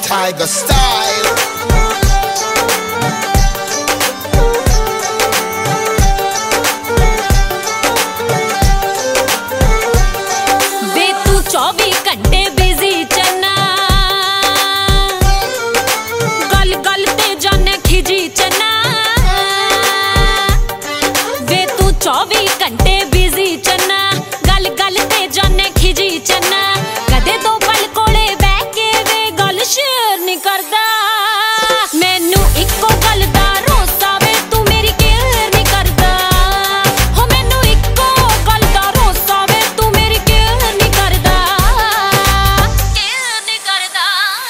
Tiger style. वे तू 24 घंटे busy चन्ना, गल गल ते जाने खिजी चन्ना। वे तू 24 घंटे बिजी चन्ना, गल गल ते जाने खिजी चन्ना। कदे दो पल कोले बह के वे गल शेयर नहीं करदा। मैनू इक्को गल दा रोसा वे तू मेरी केयर नहीं करदा। हो मैनू इक्को गल दा रोसा वे तू मेरी केयर नहीं करदा, केयर नहीं करदा।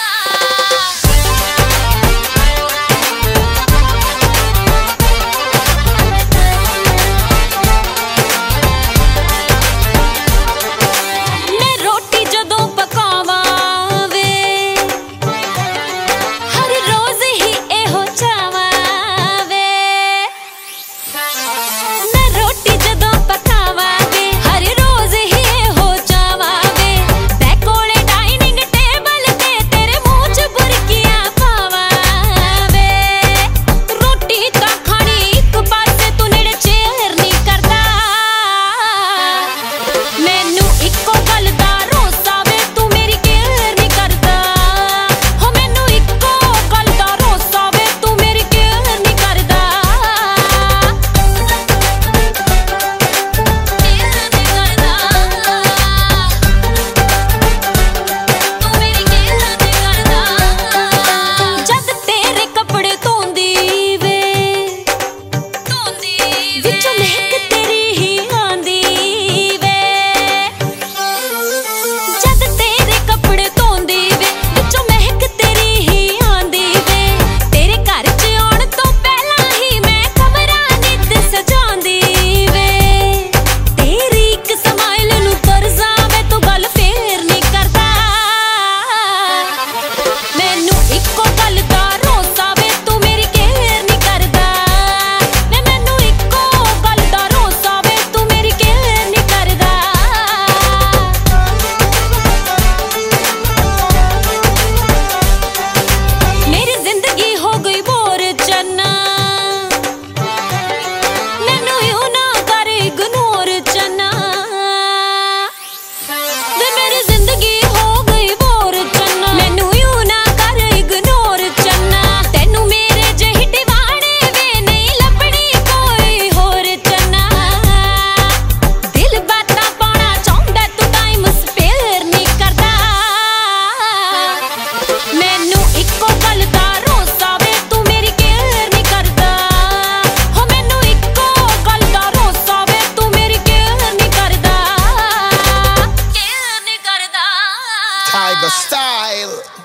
मैं रोटी जदों पकावां वे हर रोज ही एहो चावां वे। मैं रोटी जदों पकावां वे हर रोज ही एहो चावां वे। तै कोले डाइनिंग टेबल ते तेरे मुंह च बुरकियां पावां वे। रोटी तां खानी इक पासे तू नेड़े चेयर नहीं करदा। मैनू इक्को गल दा रोसा वे तू मेरी केयर नहीं करदा। हो मैनू इक्को गल दा रोसा वे तू मेरी केयर नहीं करदा, केयर नहीं करदा। तू मेरी केयर नहीं करदा। जद तेरे कपड़े धोंदी वे विचों महक तेरी ही आंदी वे। जद तेरे कपड़े धोंदी वे विचों महक तेरी ही आंदी वे। तेरे घर च आउण तों पहलां ही मैं कमरा नित सजांदी वे। तेरी इक स्माइल नूं तरसा वे तू गल फेर नहीं करदा। मैनू इक्को गल दा रोसा वे तू मेरी केयर नहीं करदा। मैनू इक्को गल दा रोसा वे तू मेरी केयर नहीं करदा। मेरी जिंदगी हो गई बोर चन्ना, मैनू यूं ना कर इग्नोर चन्ना। वे मेरी जिंदगी हो गई बोर चन्ना, मैनू यूं ना कर इग्नोर चन्ना। तैनू मेरे जेही दीवाने वे नहीं लभनी कोई होर चन्ना। दिल बातां पाउणा चाहुंदा तू टाइम स्पेयर नहीं करदा। मैनू इक्को गल दा रोसा वे तू मेरी केयर नहीं करदा। हो मैनू इक्को गल दा रोसा वे तू मेरी केयर नहीं करदा, केयर नहीं करदा। Tiger style.